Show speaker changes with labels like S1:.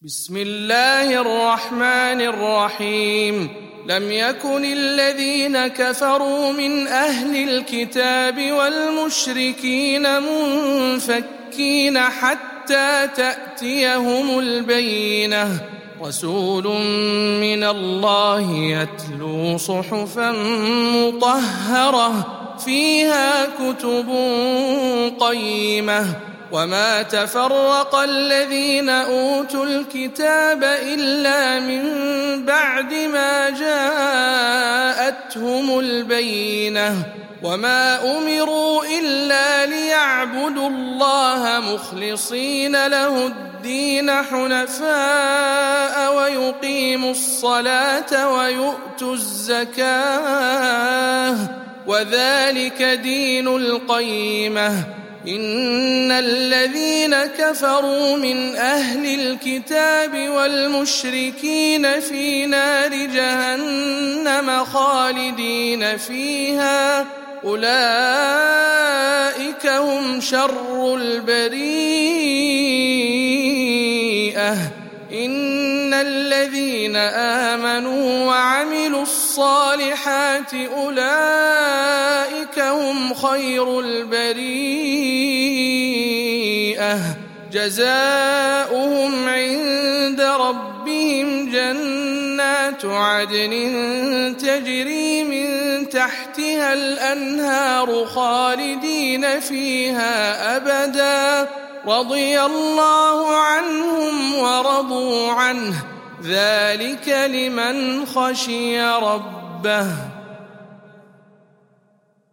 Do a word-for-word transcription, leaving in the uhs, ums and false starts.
S1: بسم الله الرحمن الرحيم لم يكن الذين كفروا من أهل الكتاب والمشركين منفكين حتى تأتيهم البينة رسول من الله يتلو صحفا مطهرة فيها كتب قيمة وما تفرق الذين أوتوا الكتاب إلا من بعد ما جاءتهم البينة وما أمروا إلا ليعبدوا الله مخلصين له الدين حنفاء ويقيموا الصلاة ويؤتوا الزكاة وذلك دين القيمة إن الذين كفروا من أهل الكتاب والمشركين في نار جهنم خالدين فيها أولئك هم شر البريئة إن الذين آمنوا وعملوا الصالحات أولئك هم خير البريئة جزاؤهم عند ربهم جنات عدن تجري من تحتها الأنهار خالدين فيها أبدا رضي الله عنهم ورضوا عنه ذلك لمن خشي ربه